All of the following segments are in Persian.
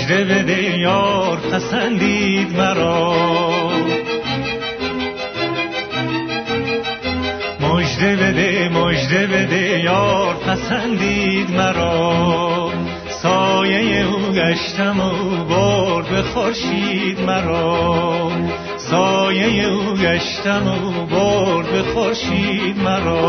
مژده بده یار پسندید مرا، مژده بده مژده بده یار پسندید مرا، سایه او گشتم و برد به خورشید مرا، سایه او گشتم و برد به خورشید مرا.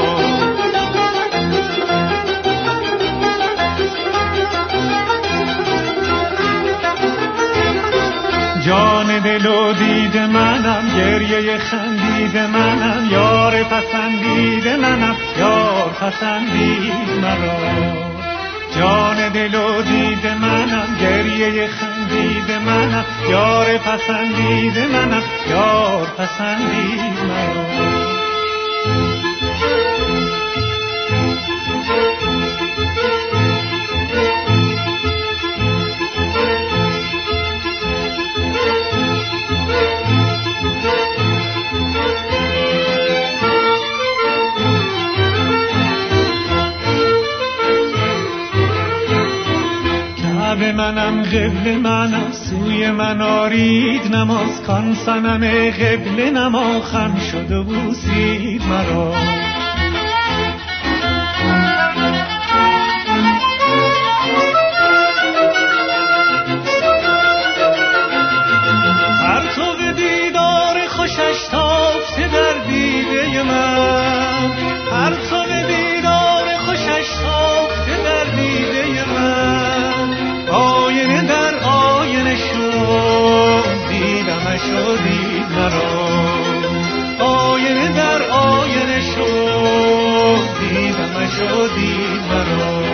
جان دل و دید منم، گریه خندید منم، یار پسندید منم، یار پسندید مرا. جان دل و دید منم، گریه خندید منم، یار پسندید منم، یار پسندید مرا. به منم قبل منم، سوی من آرید نماز، کان صنم قبل نما خم شد و بوسید مرا. پرتو دیدار خوشش تافته در دیده من، پرتو دیدار خوشش تافته در دیده من، آینه در آینه شد دیدمش و دید مرا، آینه در آینه شد دیدمش و دید مرا.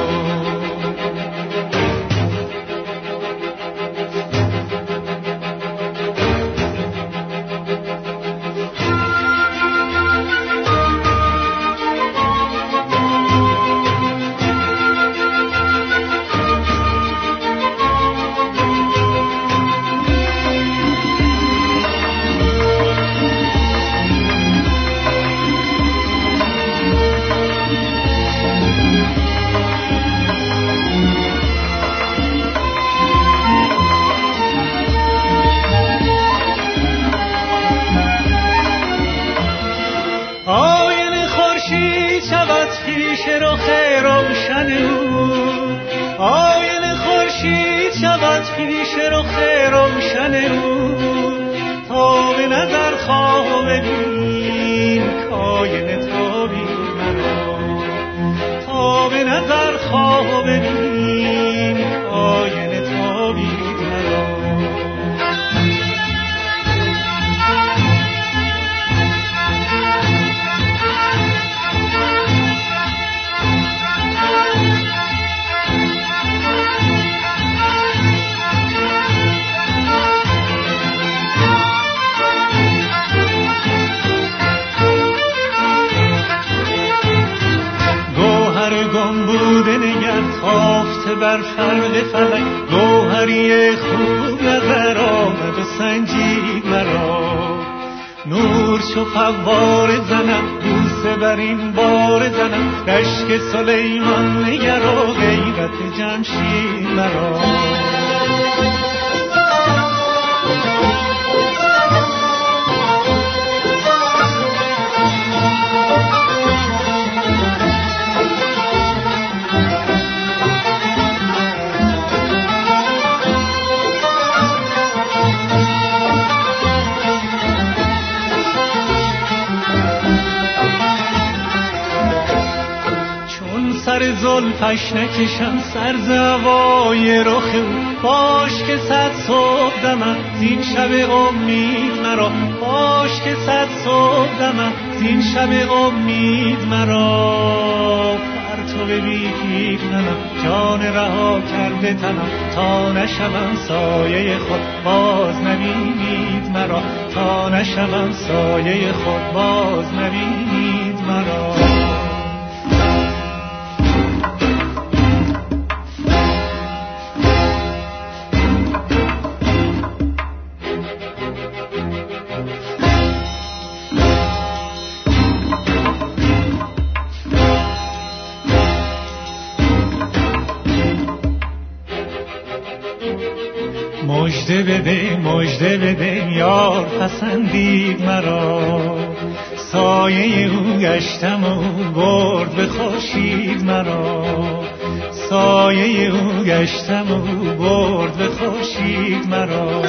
آینه خورشید شود پیش رخ روشن او، آینه خورشید شود پیش رخ روشن او، تا به نظر خواه ببین کاینه تابی مرا، تا به نظر خواه ببین کاینه تابی مرا. گم بوده نگر تافته بر فرق فلک، گوهری خوب نظر آمد و سنجید مرا. نور چو فوار زنم بوسه بر این بار زنم، رشک سلیمان نگر و غیرت جمشید مرا. سر زلفش نکشم سر ز هوای رخ او، باش که صد صبح دمم زین شب امید مرا، باش که صد صبح دمم زین شب امید مرا. پرتو بیهیف ننم جان رها کرده تنم، تا نشوم سایه خود باز نبینید مرا، تا نشوم سایه خود باز نبینید مرا. مژده بده یار پسندید مرا، سایه او گشتم و برد به خورشید مرا، سایه او گشتم و برد به خورشید مرا.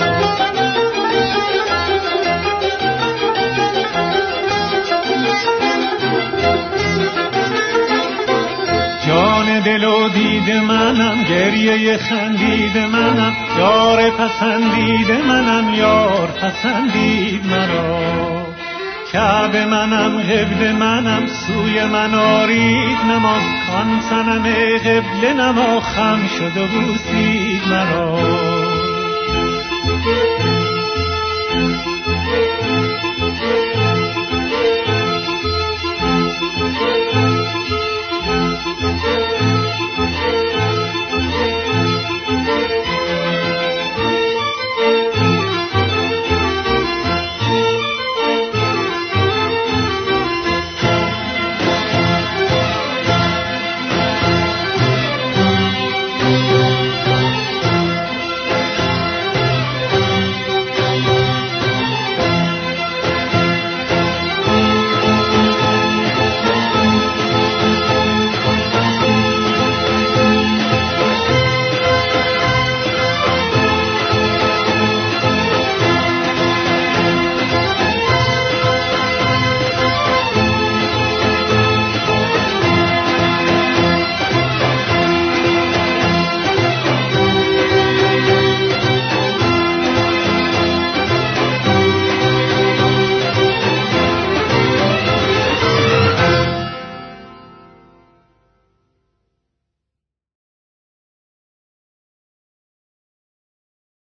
جان دل و دید منم، گریه خندید منم، یار پسندید منم، یار پسندید مرا. کعبه منم، قبله منم، سوی من آرید نماز، کان صنم قبله نما خم شد و بوسید مرا.